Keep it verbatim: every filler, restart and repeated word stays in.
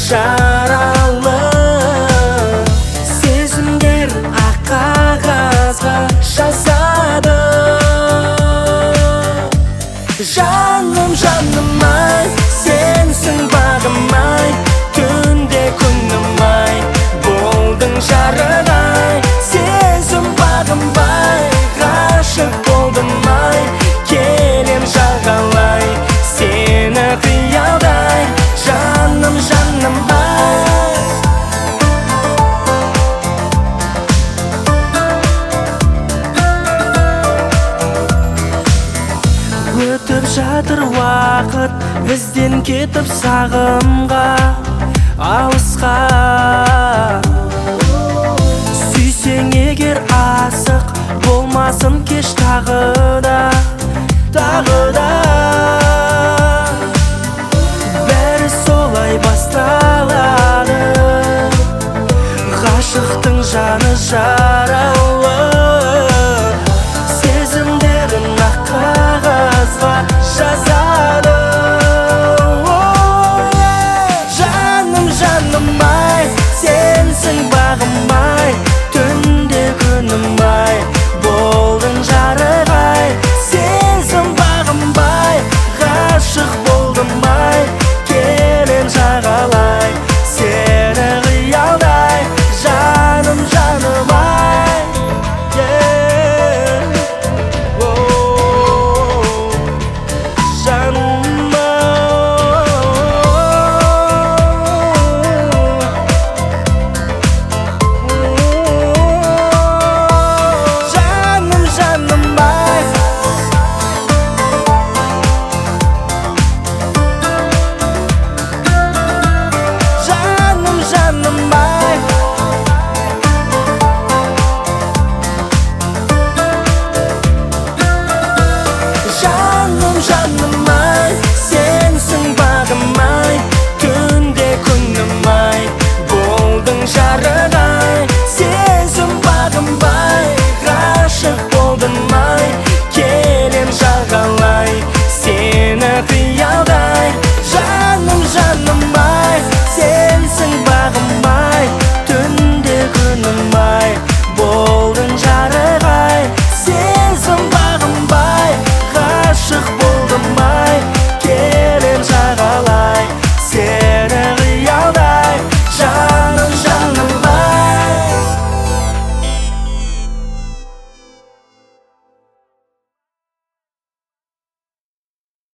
жаралы сезімдер ақ қағазға жазады. Жаным, жаным ай, сенсің бағым ай, түнде күнім ай, болдың жарық ай. Сезім бағым бай, ғашық болдым ай, келем жағалай сені қиялдай. Жаным, жаным ай. Өтіп жатыр уақыт, бізден кетіп сағымға, алысқа. Сүйсең егер асық, болмасын кеш тағы да, тағы да. Бәрі солай басталады, ғашықтың жаны жар.